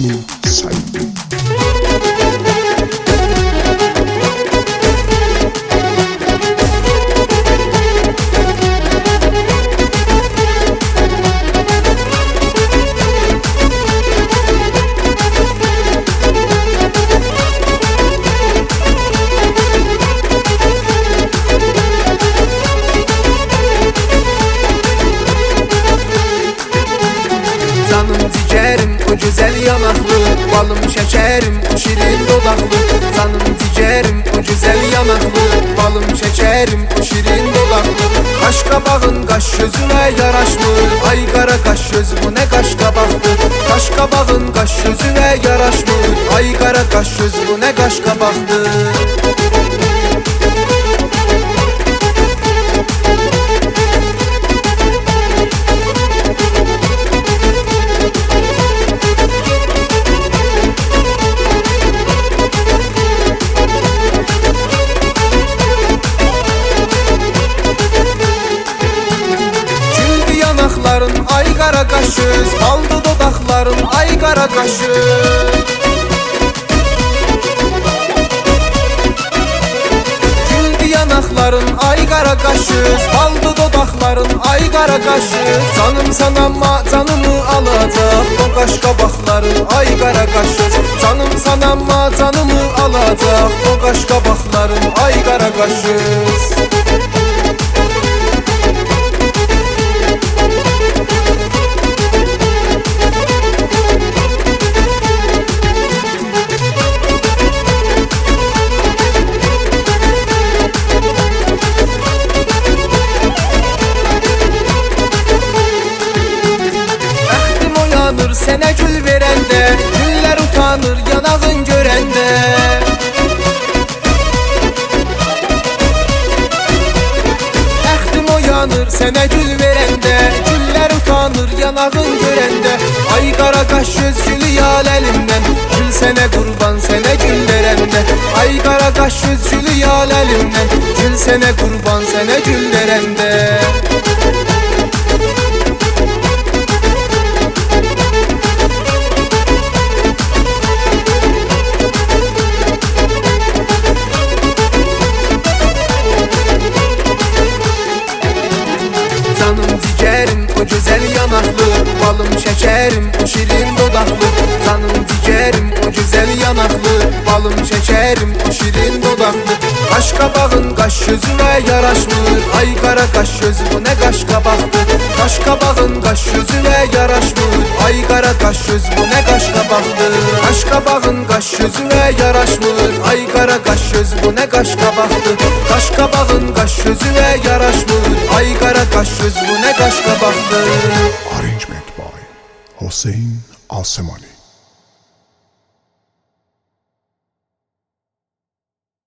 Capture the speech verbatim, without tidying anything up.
Sami Saidi. Canım ciğerim o güzel yanaklı, balım şekerim o şirin dodaklı. Canım ciğerim o güzel yanaklı, balım şekerim o şirin dodaklı. Kaş kabağın kaş gözüne yaraşmır, ay kara kaş göz bu ne kaş kabaktı. Kaş kabağın kaş gözüne yaraşmır, ay kara kaş göz bu ne kaş kabaktı. Ay kara kaşız, aldı dodakların ay kara kaşız. Güldü yanakların ay kara kaşız, aldı dodakların ay kara kaşız. Canım sana ama canımı alacak o kaş kabakların ay kara kaşız. Canım sana ama canımı alacak o kaş kabakların ay kara kaşız. Sene gül verende, güller utanır yanağın görende. Əxtim oyanır sene gül verende, güller utanır yanağın görende. Ay kara kaş göz gülü yal elimden, gül sene kurban sene gül verende. Ay kara kaş göz gülü yal elimden, gül sene kurban sene gül verende. Canım ciğerim o güzel yanaklı, balım şekerim o şirin dodaklı. Canım ciğerim o güzel yanaklı, balım şekerim o şirin dodaklı. Kaş kabağın kaş gözüne yaraşmır, ay kara kaş göz bu ne kaş kabaktı. Kaş kabağın kaş gözüne yaraşmır, ay kara kaş göz bu ne kaş kabaktı. Kaş kabağın kaş gözüne yaraşmır, ay kara kaş göz bu ne kaş kabaktı. Kaş kabağın kaş gözüne yaraşmır, ay kara kaş göz bu ne kaş kabaktı. Arrangement by Hossein Alsemani.